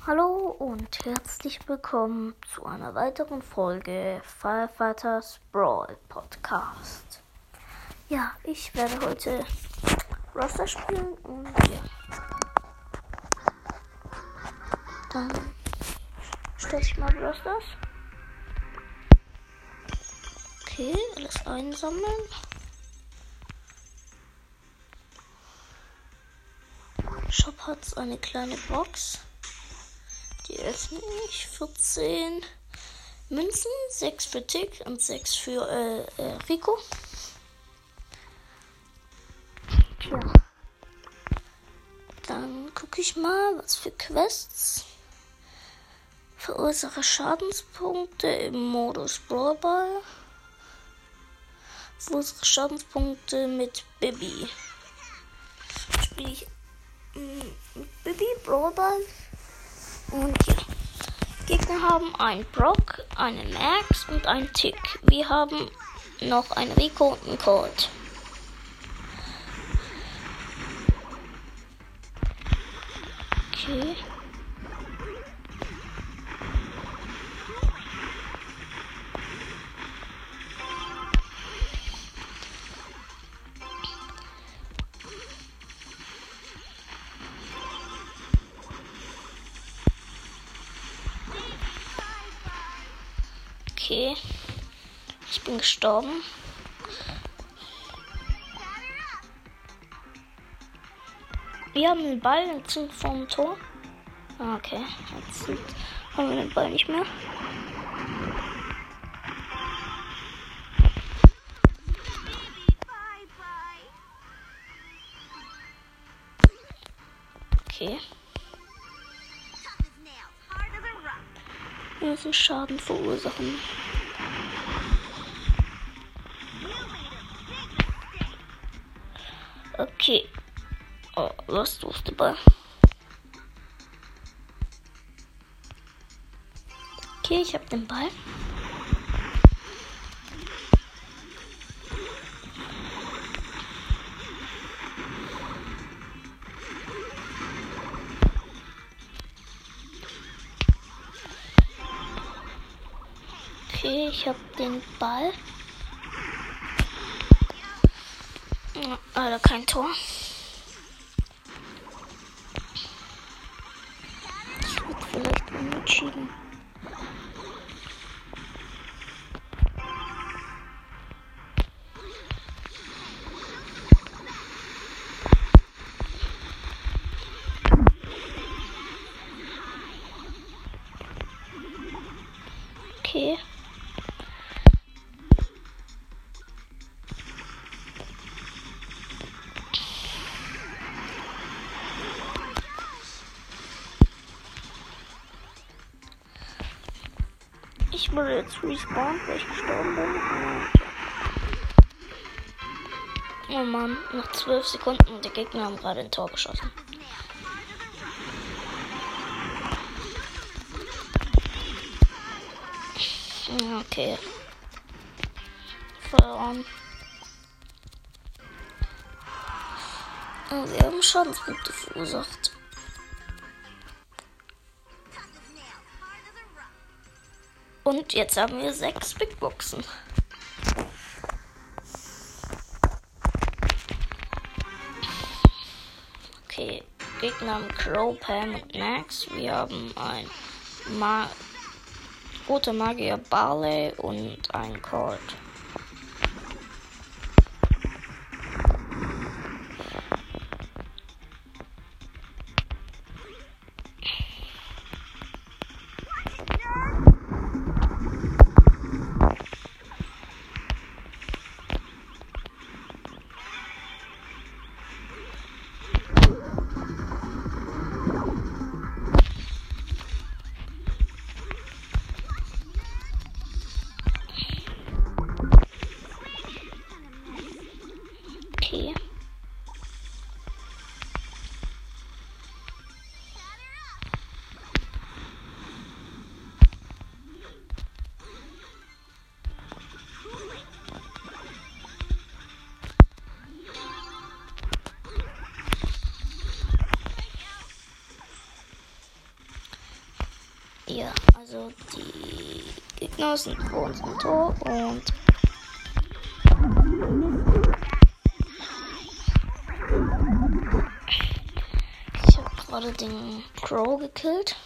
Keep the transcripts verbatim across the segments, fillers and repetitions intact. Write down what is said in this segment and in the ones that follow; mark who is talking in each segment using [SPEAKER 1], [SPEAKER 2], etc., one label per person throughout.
[SPEAKER 1] Hallo und herzlich willkommen zu einer weiteren Folge Firefighters Brawl Podcast. Ja, ich werde heute Roster spielen und ja. Dann stelle ich mal Rosters. Okay, alles einsammeln. Shop hat eine kleine Box. Die öffne ich. vierzehn Münzen, sechs für Tick und sechs für äh, äh, Rico. Tja. Dann gucke ich mal, was für Quests. Verursache Schadenspunkte im Modus Brawlball. Verursache Schadenspunkte mit Bibi. Spiele ich mh, mit Bibi Brawlball. Und ja, Gegner haben einen Brock, einen Max und einen Tick. Wir haben noch einen Rico und einen Colt. Okay. Okay, ich bin gestorben. Wir haben den Ball im vom Tor. Okay, jetzt haben wir den Ball nicht mehr. Okay. Wir müssen Schaden verursachen. Okay. Oh, was durfte Ball? Okay, ich habe den Ball. Okay, ich habe den Ball. Ja, leider kein Tor. Ich würde vielleicht unentschieden. Okay. Ich wurde jetzt respawned, weil ich gestorben bin. Oh Mann, noch zwölf Sekunden und die Gegner haben gerade ein Tor geschossen. Okay. Verloren. Oh, wir haben Schadenspunkte verursacht. Und jetzt haben wir sechs Big Boxen. Okay, Gegner haben Crow, Pam und Max. Wir haben ein Ma roter Magier Barley und ein Colt. Ja, also die Gegner sind vor unserem Tor und ich habe gerade den Crow gekillt.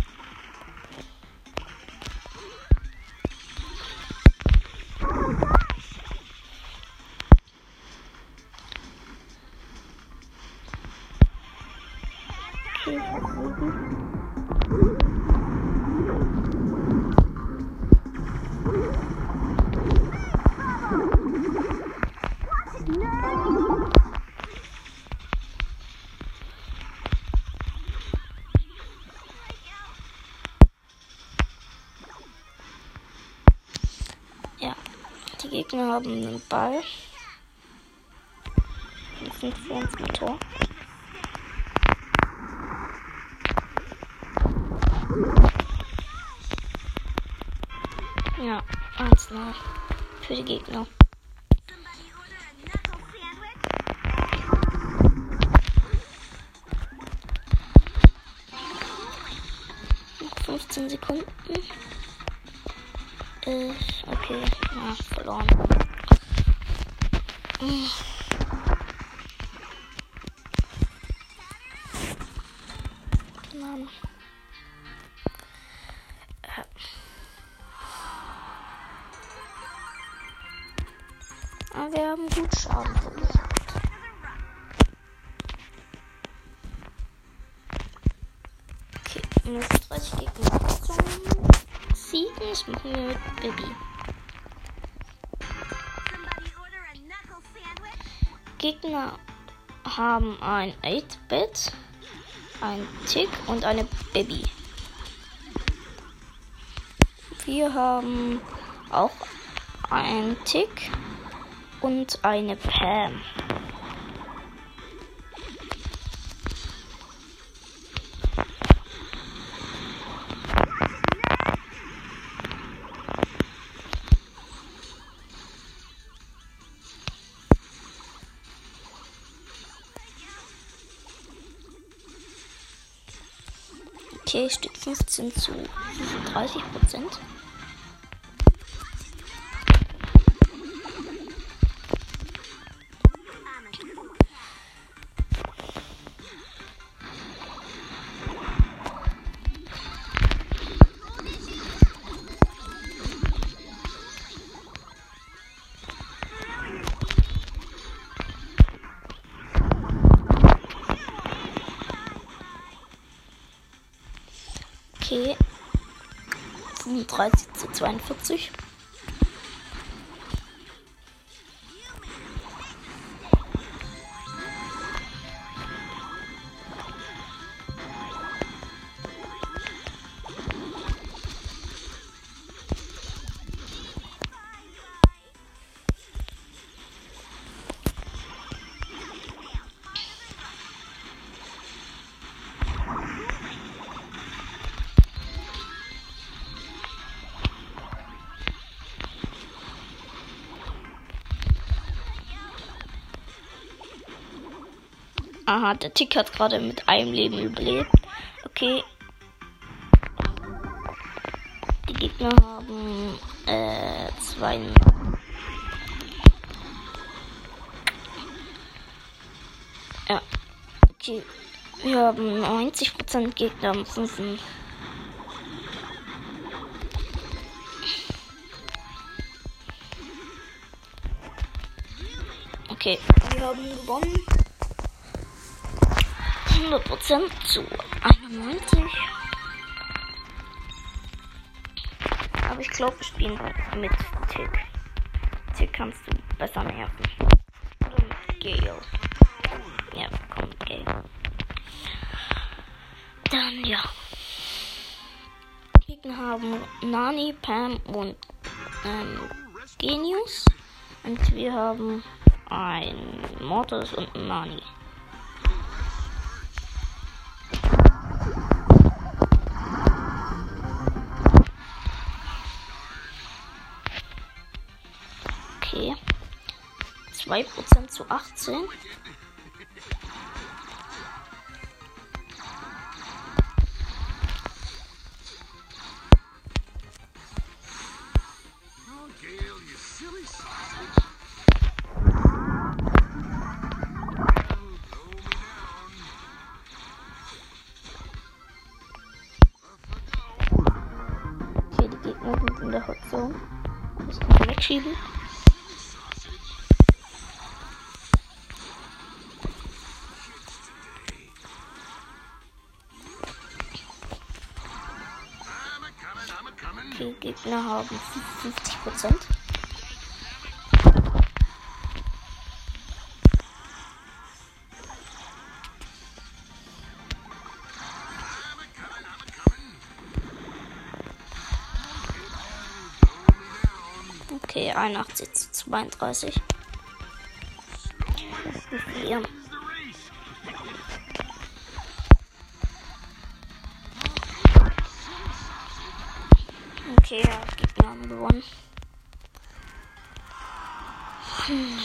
[SPEAKER 1] Okay, ja, die Gegner haben einen Ball. Wir sind vor uns im Tor. Ja, eins null für die Gegner. Noch fünfzehn Sekunden. Äh, okay, ja, verloren. Hm. Mann. Äh. Aber wir haben gut Schaden verursacht. Okay, nur dreißig Gegner zum Siegen. Das machen wir mit Bibi. Gegner haben ein acht-Bit, ein Tick und eine Bibi. Wir haben auch ein Tick und eine Pam. Okay, steht fünfzehn zu dreißig Prozent. Okay, fünfunddreißig zu zweiundvierzig. Aha, der Tick hat gerade mit einem Leben überlebt. Okay. Die Gegner haben äh, zwei. Ja. Okay. Wir haben neunzig Prozent Gegner am fünf. Okay, wir haben gewonnen. hundert Prozent zu einundneunzig. Aber ich glaube, wir spielen mit Tick. Tick kannst du besser nerven. Oder mit Gale. Ja, komm, Gale. Dann, ja. Gegner haben Nani, Pam und ähm, Genius. Und wir haben ein Mortis und ein Nani. Okay. zwei Prozent zu achtzehn. der Hot-Zone. Das kann ich wegschieben. Die Gegner haben fünfzig Prozent. Okay, einundachtzig zu zweiunddreißig. Wie viel? Okay, ja, Gegner haben gewonnen. Hm.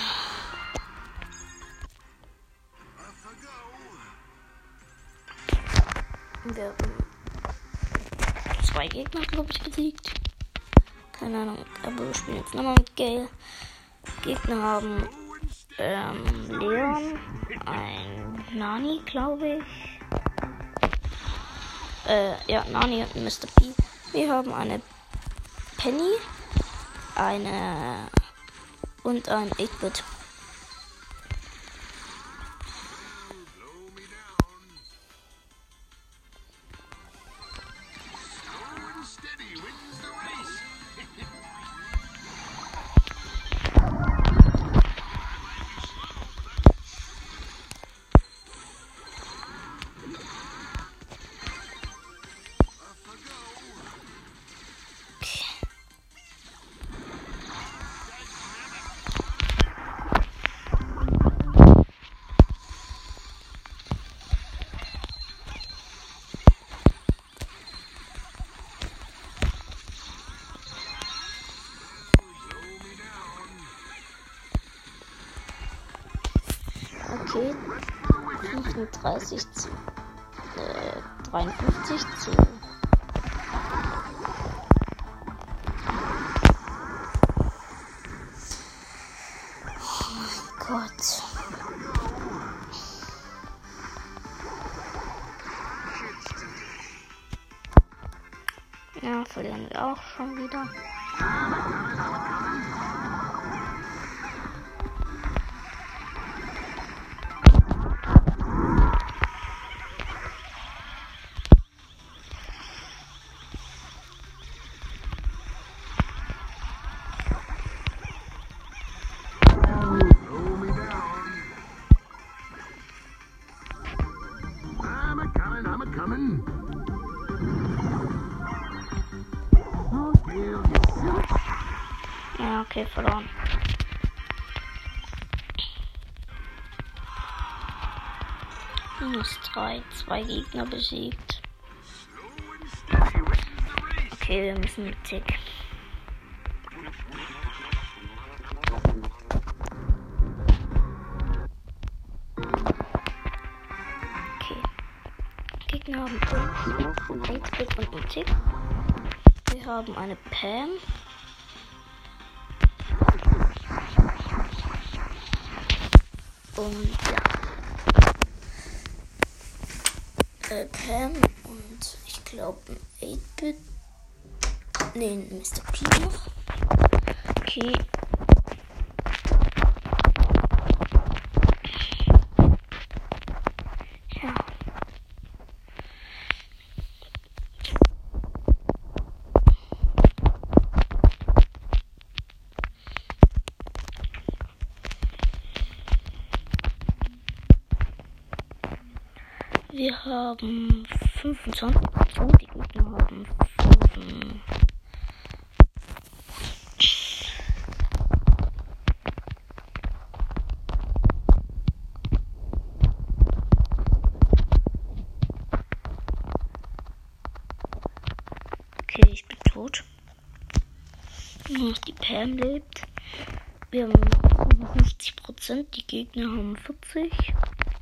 [SPEAKER 1] Wir haben zwei Gegner, glaube ich, besiegt. Keine Ahnung, aber wir spielen jetzt nochmal mit Gale. Gegner haben ähm, Leon, ein Nani, glaube ich. Äh, ja, Nani und Mister P. Wir haben eine Penny, eine und ein acht Bit. Okay, fünfunddreißig zu äh, dreiundfünfzig zu oh mein Gott. Ja, verlieren wir auch schon wieder. Ja, okay, verloren. Minus drei, zwei Gegner besiegt. Okay, wir müssen mit Tick. Okay. Gegner haben uns, acht Bit und einen Tick. Wir haben eine Pam. Und ja. Äh, Pam und ich glaube ein acht Bit. Ne, Mister P noch. Okay. Ja. Wir haben fünfundzwanzig Prozent, die Gegner haben fünf. Okay, ich bin tot. Nur noch die Pam lebt. Wir haben fünfzig Prozent, die Gegner haben vierzig.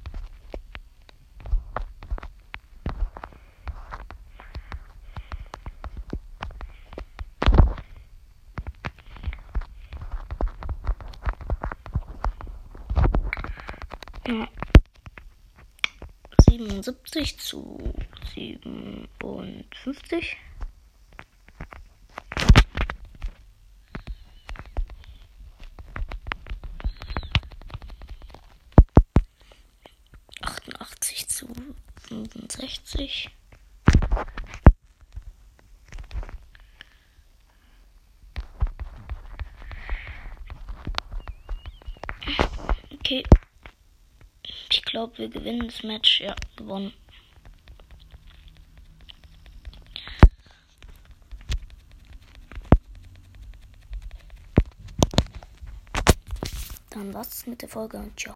[SPEAKER 1] Ja. siebenundsiebzig zu siebenundfünfzig. sechzig. Okay. Ich glaube, wir gewinnen das Match. Ja, gewonnen. Dann war's mit der Folge und ciao.